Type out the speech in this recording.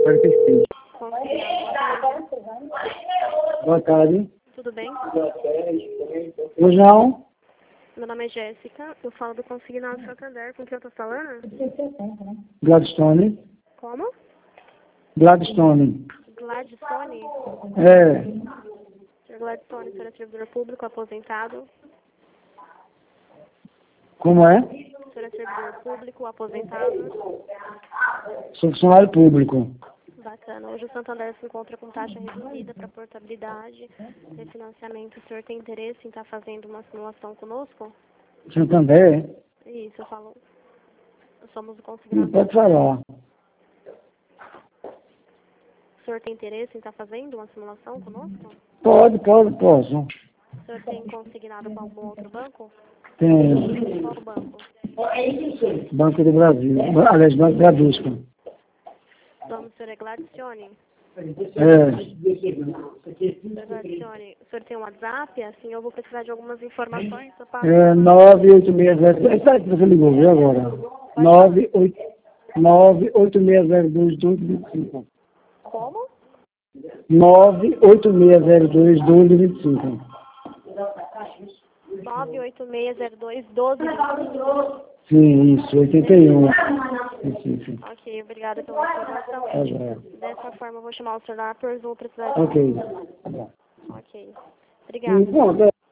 45. Consignado. Boa tarde. Tudo bem? Hoje não? Meu nome é Jéssica, eu falo do Consignado Santander. Com quem eu tô falando? Gladstone. Como? Gladstone. Gladstone? É. Sr. Gladstone, o senhor é servidor público aposentado? Como é? O senhor é servidor público aposentado? Sou funcionário público. Bacana. Hoje o Santander se encontra com taxa reduzida para portabilidade, refinanciamento. O senhor tem interesse em estar fazendo uma simulação conosco? Santander? Isso, eu falo. Nós somos o Sim, consignado. pode falar. O senhor tem interesse em estar fazendo uma simulação conosco? Posso. O senhor tem consignado com algum outro banco? Tem Qual banco? Banco do Brasil. Aliás, Banco Bradesco. O nome do senhor é Gladstone? É. Senhor Gladstone, o senhor tem um WhatsApp? Assim eu vou precisar de algumas informações. Eu passo. É 98602. Essa que você ligou, viu agora? 98602-1225. Como? 98602-1225. 98602-1225. Sim, isso, 81. Isso. Ok, obrigada pela informação. Tá bom. Dessa forma eu vou chamar o senhor lá, pois vou precisar de... Ok. Tá bom. Ok. Obrigada. Bom,